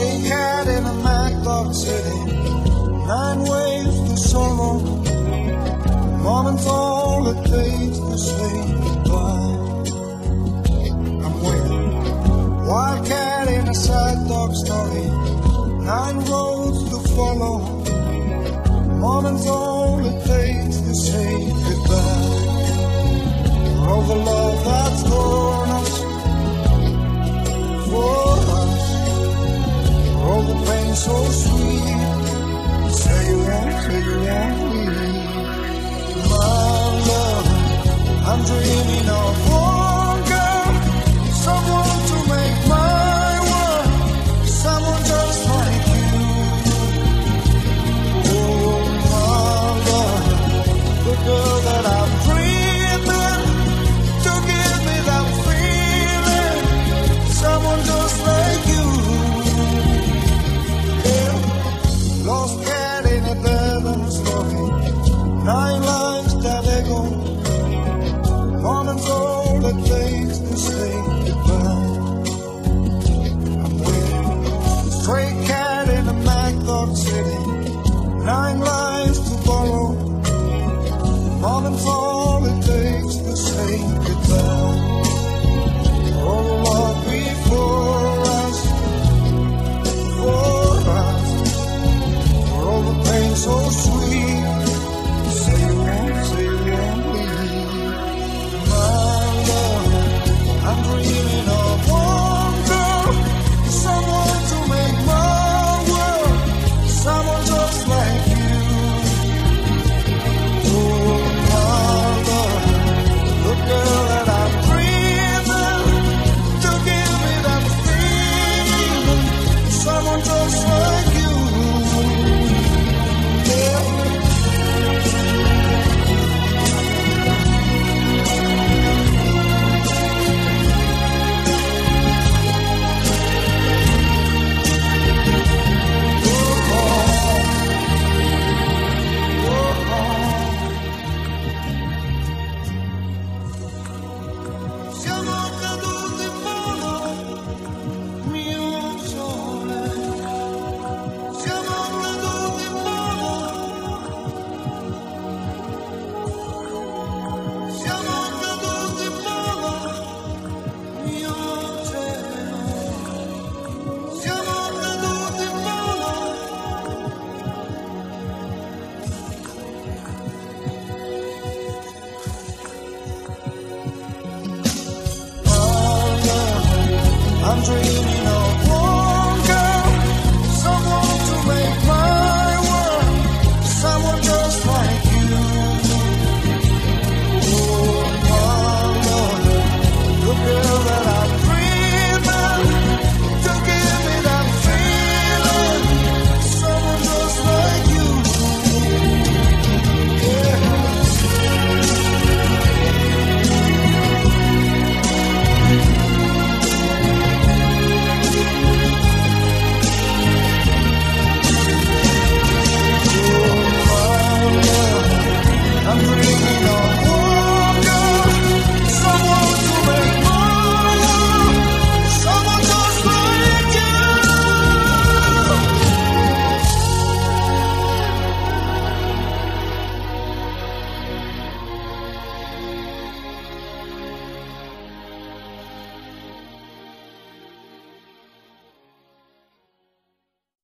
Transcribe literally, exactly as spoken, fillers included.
Stray cat in a Macbeth city, nine ways to sorrow. Moment's all it takes to say goodbye. I'm waiting. Wildcat in a sad dog story, nine roads to follow. Moment's all it takes to say goodbye. For all the love that's torn us, for us, for all the pain so sweet. Say you won't, say you won't leave. My love, I'm dreaming of one girl, someone to make my world, someone just like you. Oh, my love, the girl that I'm dreaming, to give me that feeling, someone just like you. Yeah. Lost cat in a Devon story, nine lives that echo. Moment's all it takes to say goodbye. I'm waiting. Stray cat in a Macbeth city, nine lives to borrow. Moment's all it takes to say